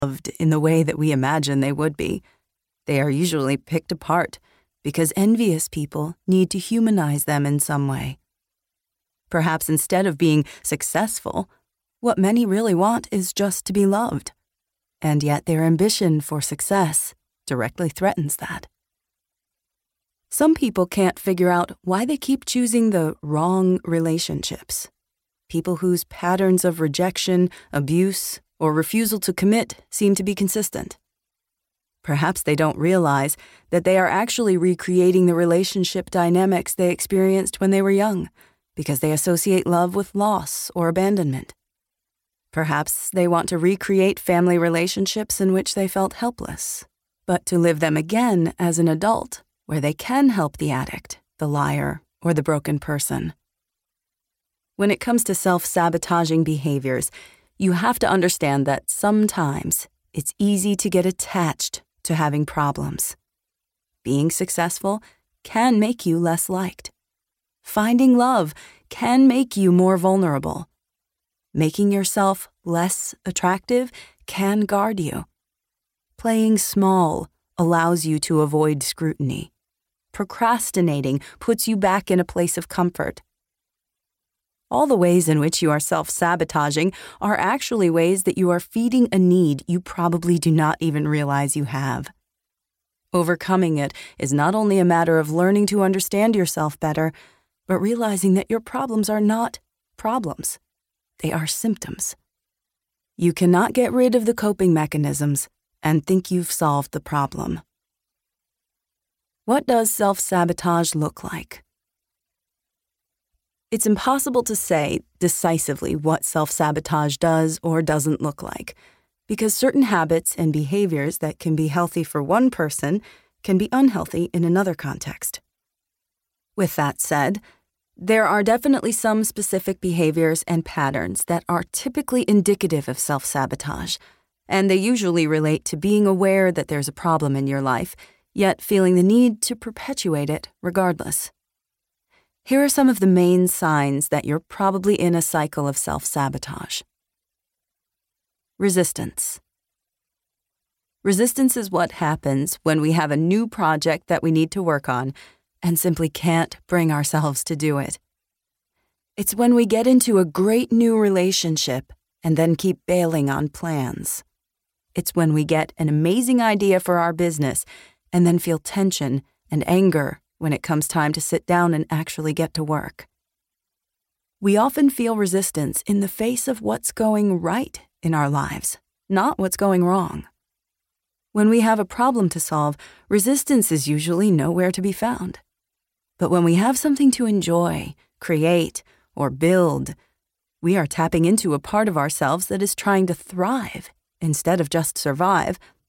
loved in the way that we imagine they would be. They are usually picked apart because envious people need to humanize them in some way. Perhaps instead of being successful, what many really want is just to be loved. And yet their ambition for success directly threatens that. Some people can't figure out why they keep choosing the wrong relationships. People whose patterns of rejection, abuse, or refusal to commit seem to be consistent. Perhaps they don't realize that they are actually recreating the relationship dynamics they experienced when they were young, because they associate love with loss or abandonment. Perhaps they want to recreate family relationships in which they felt helpless, but to live them again as an adult, where they can help the addict, the liar, or the broken person. When it comes to self-sabotaging behaviors, you have to understand that sometimes it's easy to get attached to having problems. Being successful can make you less liked. Finding love can make you more vulnerable. Making yourself less attractive can guard you. Playing small allows you to avoid scrutiny. Procrastinating puts you back in a place of comfort. All the ways in which you are self-sabotaging are actually ways that you are feeding a need you probably do not even realize you have. Overcoming it is not only a matter of learning to understand yourself better, but realizing that your problems are not problems. They are symptoms. You cannot get rid of the coping mechanisms and think you've solved the problem. What does self-sabotage look like? It's impossible to say decisively what self-sabotage does or doesn't look like, because certain habits and behaviors that can be healthy for one person can be unhealthy in another context. With that said, there are definitely some specific behaviors and patterns that are typically indicative of self-sabotage, and they usually relate to being aware that there's a problem in your life, yet feeling the need to perpetuate it regardless. Here are some of the main signs that you're probably in a cycle of self-sabotage. Resistance. Resistance is what happens when we have a new project that we need to work on and simply can't bring ourselves to do it. It's when we get into a great new relationship and then keep bailing on plans. It's when we get an amazing idea for our business and then feel tension and anger when it comes time to sit down and actually get to work. We often feel resistance in the face of what's going right in our lives, not what's going wrong. When we have a problem to solve, resistance is usually nowhere to be found. But when we have something to enjoy, create, or build, we are tapping into a part of ourselves that is trying to thrive instead of just survive